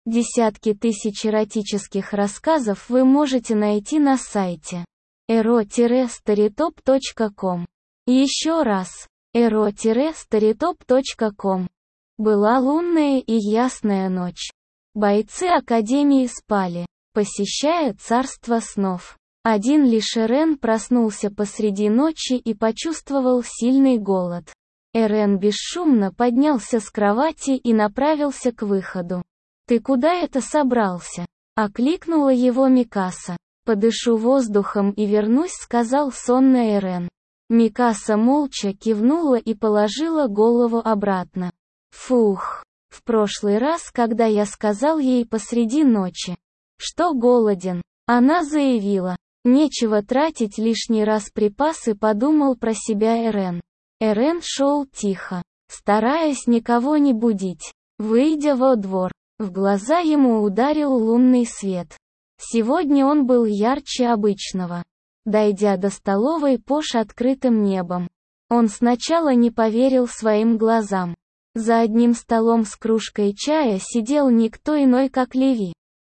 Десятки тысяч эротических рассказов вы можете найти на сайте ero-storytop.com. Еще раз, ero-storytop.com. Была лунная и ясная ночь. Бойцы Академии спали, посещая царство снов. Один лишь Эрен проснулся посреди ночи и почувствовал сильный голод. Эрен бесшумно поднялся с кровати и направился к выходу. «Ты куда это собрался?» — окликнула его Микаса. «Подышу воздухом и вернусь», — сказал сонно Эрен. Микаса молча кивнула и положила голову обратно. Фух. В прошлый раз, когда я сказал ей посреди ночи, что голоден, она заявила, нечего тратить лишний раз припасы, подумал про себя Эрен. Эрен шел тихо, стараясь никого не будить. Выйдя во двор, в глаза ему ударил лунный свет. Сегодня он был ярче обычного. Дойдя до столовой под открытым небом, он сначала не поверил своим глазам. За одним столом с кружкой чая сидел никто иной, как Леви.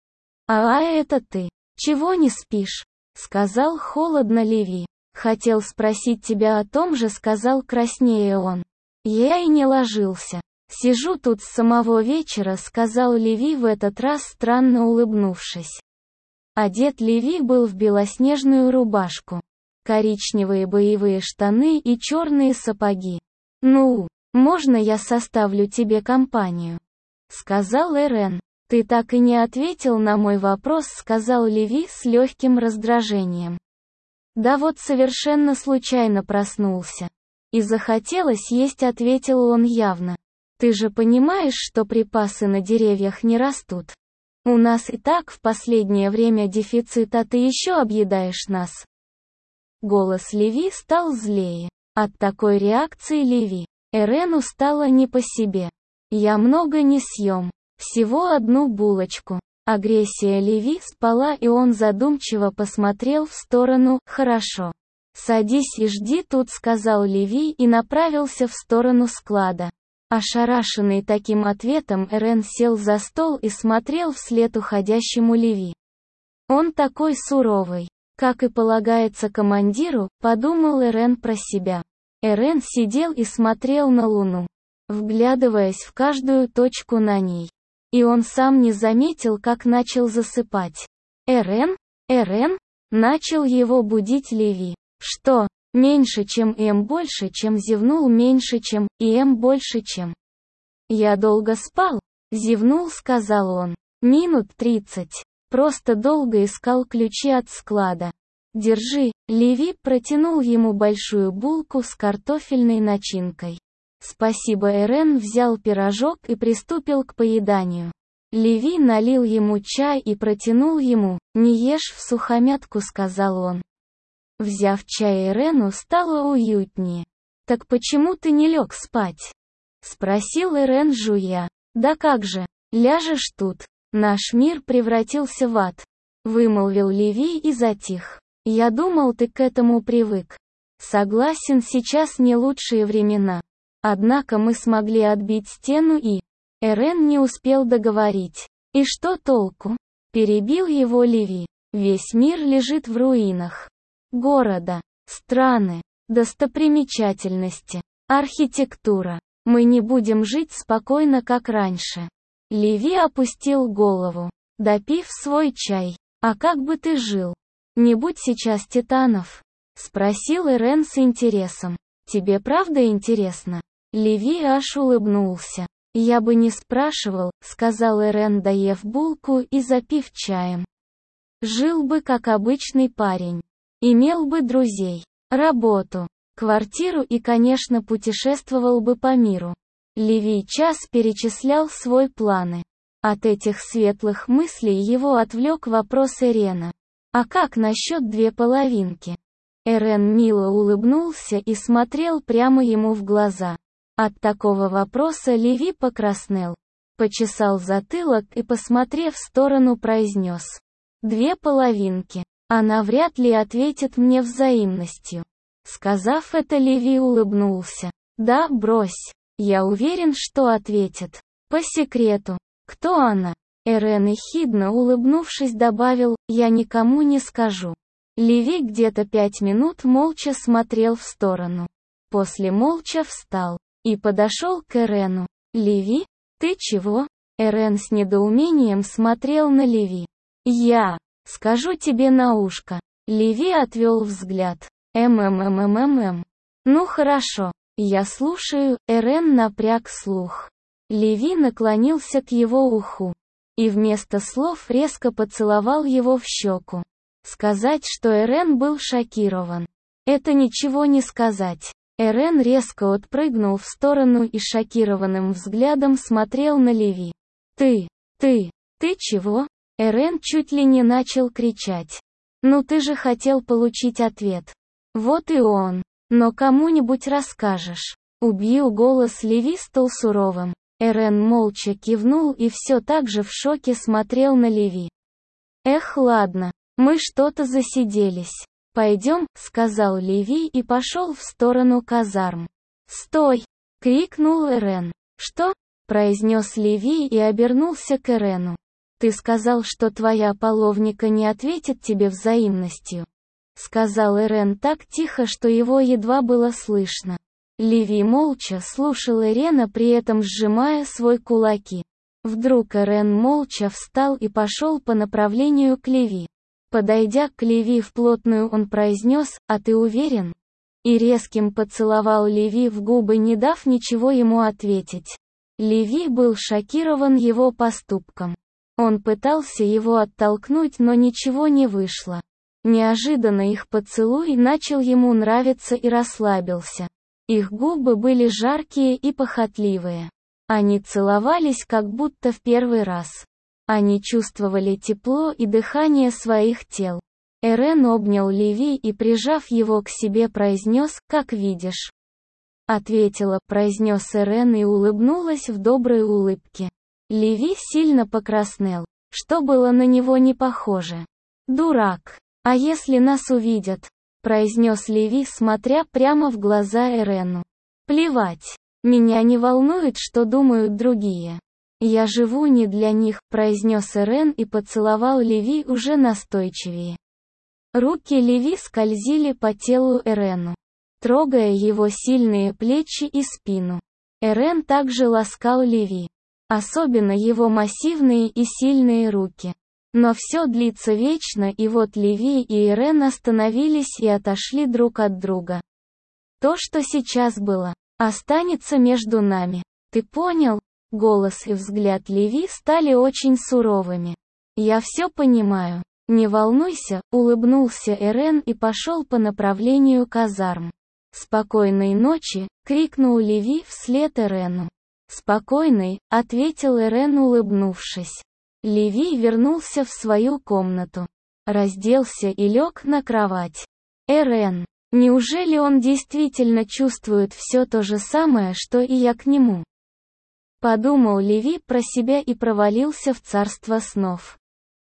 Это ты? Чего не спишь?» — сказал холодно Леви. «Хотел спросить тебя о том же», — сказал краснее он. «Я и не ложился. Сижу тут с самого вечера», — сказал Леви в этот раз, странно улыбнувшись. Одет Леви был в белоснежную рубашку, коричневые боевые штаны и черные сапоги. «Ну, можно я составлю тебе компанию?» — сказал Эрен. «Ты так и не ответил на мой вопрос», — сказал Леви с легким раздражением. «Да вот совершенно случайно проснулся. И захотелось есть», — ответил он явно. «Ты же понимаешь, что припасы на деревьях не растут. У нас и так в последнее время дефицит, а ты еще объедаешь нас». Голос Леви стал злее. От такой реакции Леви Эрену стало не по себе. «Я много не съем. Всего одну булочку». Агрессия Леви спала, и он задумчиво посмотрел в сторону. «Хорошо. Садись и жди тут», — сказал Леви и направился в сторону склада. Ошарашенный таким ответом, Эрен сел за стол и смотрел вслед уходящему Леви. «Он такой суровый, как и полагается командиру», — подумал Эрен про себя. Эрен сидел и смотрел на луну, вглядываясь в каждую точку на ней. И он сам не заметил, как начал засыпать. «Эрен? Эрен?» — начал его будить Леви. «Что? Меньше чем больше чем», зевнул, меньше чем больше чем. «Я долго спал?» — зевнул, сказал он. «Минут 30. Просто долго искал ключи от склада». «Держи», — Леви протянул ему большую булку с картофельной начинкой. «Спасибо». Эрен взял пирожок и приступил к поеданию. Леви налил ему чай и протянул ему. «Не ешь всухомятку», — сказал он. Взяв чай, Эрену стало уютнее. «Так почему ты не лег спать?» — спросил Эрен, жуя. «Да как же, ляжешь тут. Наш мир превратился в ад», — вымолвил Леви и затих. «Я думал, ты к этому привык». «Согласен, сейчас не лучшие времена. Однако мы смогли отбить стену и...» Эрен не успел договорить. «И что толку?» — перебил его Леви. «Весь мир лежит в руинах. Города, страны, достопримечательности, архитектура. Мы не будем жить спокойно, как раньше». Леви опустил голову, допив свой чай. «А как бы ты жил? Не будь сейчас титанов?» — спросил Эрен с интересом. «Тебе правда интересно?» Леви аж улыбнулся. «Я бы не спрашивал», — сказал Эрен, доев булку и запив чаем. «Жил бы как обычный парень. Имел бы друзей, работу, квартиру и, конечно, путешествовал бы по миру». Леви час перечислял свои планы. От этих светлых мыслей его отвлек вопрос Эрена. «А как насчет две половинки?» Эрен мило улыбнулся и смотрел прямо ему в глаза. От такого вопроса Леви покраснел, почесал затылок и, посмотрев в сторону, произнес. «Две половинки. Она вряд ли ответит мне взаимностью». Сказав это, Леви улыбнулся. «Да, брось. Я уверен, что ответит. По секрету. Кто она?» Эрен, ехидно улыбнувшись, добавил: «Я никому не скажу». Леви где-то 5 минут молча смотрел в сторону. После молча встал и подошел к Эрену. «Леви, ты чего?» Эрен с недоумением смотрел на Леви. «Я скажу тебе на ушко». Леви отвел взгляд. «Ну хорошо, я слушаю». Эрен напряг слух. Леви наклонился к его уху и вместо слов резко поцеловал его в щеку. Сказать, что Эрен был шокирован, это ничего не сказать. Эрен резко отпрыгнул в сторону и шокированным взглядом смотрел на Леви. Ты чего?» Эрен чуть ли не начал кричать. «Ну ты же хотел получить ответ. Вот и он. Но кому-нибудь расскажешь». «Убью». Голос Леви стал суровым. Эрен молча кивнул и все так же в шоке смотрел на Леви. «Эх, ладно, мы что-то засиделись. Пойдем», — сказал Леви и пошел в сторону казарм. «Стой!» — крикнул Эрен. «Что?» — произнес Леви и обернулся к Эрену. «Ты сказал, что твоя половника не ответит тебе взаимностью», — сказал Эрен так тихо, что его едва было слышно. Леви молча слушал Эрена, при этом сжимая свой кулаки. Вдруг Эрен молча встал и пошел по направлению к Леви. Подойдя к Леви вплотную, он произнес: «А ты уверен?» И резким поцеловал Леви в губы, не дав ничего ему ответить. Леви был шокирован его поступком. Он пытался его оттолкнуть, но ничего не вышло. Неожиданно их поцелуй начал ему нравиться и расслабился. Их губы были жаркие и похотливые. Они целовались как будто в первый раз. Они чувствовали тепло и дыхание своих тел. Эрен обнял Леви и, прижав его к себе, произнес: «Как видишь». «Ответила», — произнес Эрен и улыбнулась в доброй улыбке. Леви сильно покраснел, что было на него не похоже. «Дурак. А если нас увидят?» — произнес Леви, смотря прямо в глаза Эрену. «Плевать. Меня не волнует, что думают другие. Я живу не для них», — произнес Эрен и поцеловал Леви уже настойчивее. Руки Леви скользили по телу Эрену, трогая его сильные плечи и спину. Эрен также ласкал Леви, особенно его массивные и сильные руки. Но все длится вечно, и вот Леви и Эрен остановились и отошли друг от друга. «То, что сейчас было, останется между нами. Ты понял?» Голос и взгляд Леви стали очень суровыми. «Я все понимаю. Не волнуйся», — улыбнулся Эрен и пошел по направлению казарм. «Спокойной ночи», — крикнул Леви вслед Эрену. «Спокойной», — ответил Эрен, улыбнувшись. Леви вернулся в свою комнату, разделся и лег на кровать. Эрен, неужели он действительно чувствует все то же самое, что и я к нему? Подумал Леви про себя и провалился в царство снов.